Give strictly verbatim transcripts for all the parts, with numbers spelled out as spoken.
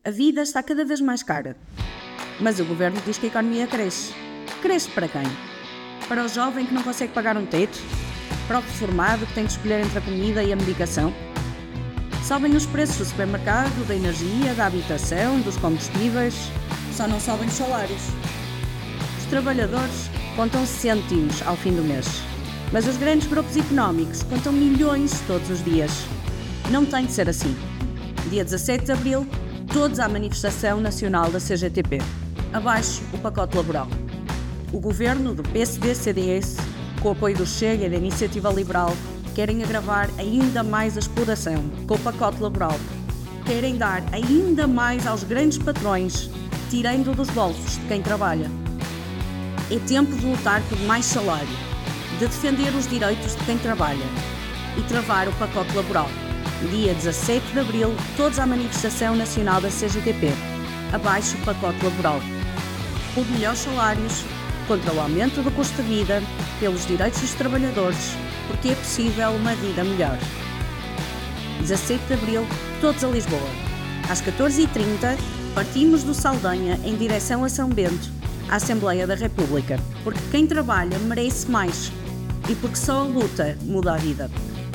A vida está cada vez mais cara, mas o governo diz que a economia cresce. Cresce para quem? Para o jovem que não consegue pagar um teto? Para o reformado que tem que escolher entre a comida e a medicação? Sobem os preços do supermercado, da energia, da habitação, dos combustíveis, só não sobem os salários. Os trabalhadores contam cêntimos ao fim do mês, mas os grandes grupos económicos contam milhões todos os dias. Não tem de ser assim. Dia dezassete de abril, todos à manifestação nacional da C G T P. Abaixo o pacote laboral. O governo do P S D C D S, com o apoio do Chega e da Iniciativa Liberal, querem agravar ainda mais a exploração com o pacote laboral. Querem dar ainda mais aos grandes patrões, tirando dos bolsos de quem trabalha. É tempo de lutar por mais salário, de defender os direitos de quem trabalha e travar o pacote laboral. Dia dezassete de abril, todos à manifestação nacional da C G T P. Abaixo o pacote laboral. Por melhores salários, contra o aumento do custo de vida, pelos direitos dos trabalhadores, porque é possível uma vida melhor. dezassete de abril, todos a Lisboa. Às catorze e trinta, partimos do Saldanha em direção a São Bento, à Assembleia da República, porque quem trabalha merece mais e porque só a luta muda a vida.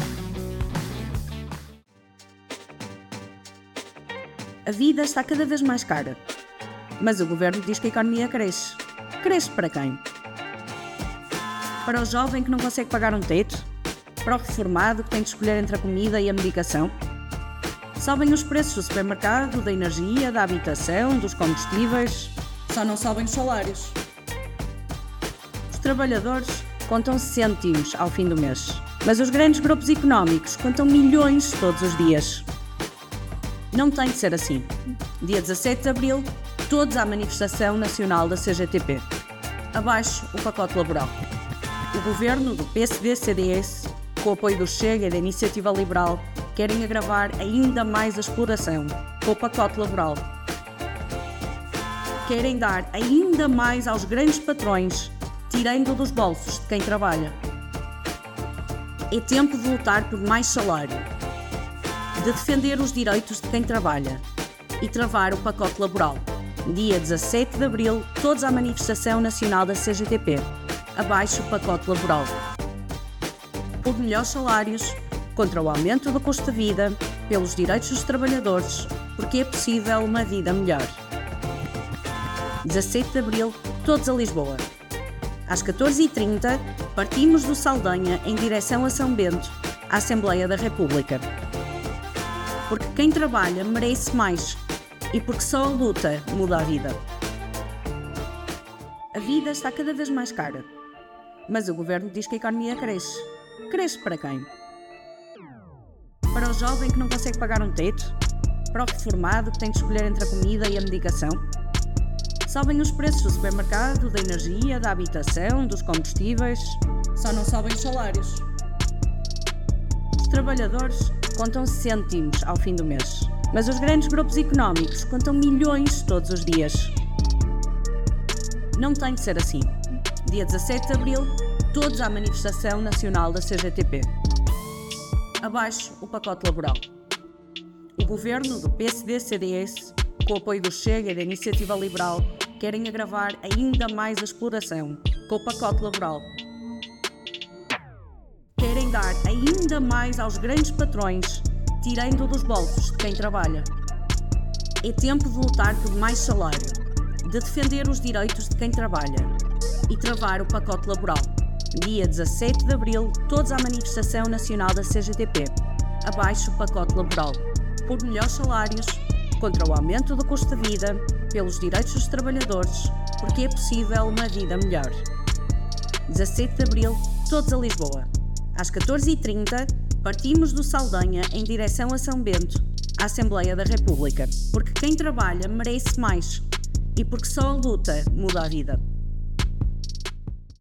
A vida está cada vez mais cara, mas o governo diz que a economia cresce. Cresce para quem? Para o jovem que não consegue pagar um teto? Para o reformado que tem de escolher entre a comida e a medicação? Sobem os preços do supermercado, da energia, da habitação, dos combustíveis, só não sobem os salários. Os trabalhadores contam cêntimos ao fim do mês, mas os grandes grupos económicos contam milhões todos os dias. Não tem de ser assim. Dia dezassete de abril, todos à manifestação nacional da C G T P. Abaixo o pacote laboral. O governo do P S D C D S, com o apoio do Chega e da Iniciativa Liberal, querem agravar ainda mais a exploração com o pacote laboral. Querem dar ainda mais aos grandes patrões, tirando dos bolsos de quem trabalha. É tempo de lutar por mais salário, de defender os direitos de quem trabalha e travar o pacote laboral. Dia dezassete de abril, todos à manifestação nacional da C G T P. Abaixo o pacote laboral. Por melhores salários, contra o aumento do custo de vida, pelos direitos dos trabalhadores, porque é possível uma vida melhor. dezassete de abril, todos a Lisboa. Às catorze e trinta, partimos do Saldanha em direção a São Bento, à Assembleia da República. Porque quem trabalha merece mais e porque só a luta muda a vida. A vida está cada vez mais cara, mas o governo diz que a economia cresce. Cresce para quem? Para o jovem que não consegue pagar um teto? Para o reformado que tem de escolher entre a comida e a medicação? Sobem os preços do supermercado, da energia, da habitação, dos combustíveis, só não sobem os salários. Os trabalhadores contam cêntimos ao fim do mês, mas os grandes grupos económicos contam milhões todos os dias. Não tem de ser assim. Dia dezassete de abril, todos à manifestação nacional da C G T P. Abaixo o pacote laboral. O governo do P S D C D S, com o apoio do Chega e da Iniciativa Liberal, querem agravar ainda mais a exploração com o pacote laboral. Querem dar ainda mais aos grandes patrões, tirando dos bolsos de quem trabalha. É tempo de lutar por mais salário, de defender os direitos de quem trabalha e travar o pacote laboral. Dia dezassete de abril, todos à manifestação nacional da C G T P. Abaixo o pacote laboral. Por melhores salários, contra o aumento do custo de vida, pelos direitos dos trabalhadores, porque é possível uma vida melhor. dezassete de abril, todos a Lisboa. Às catorze e trinta, partimos do Saldanha em direção a São Bento, à Assembleia da República, porque quem trabalha merece mais e porque só a luta muda a vida.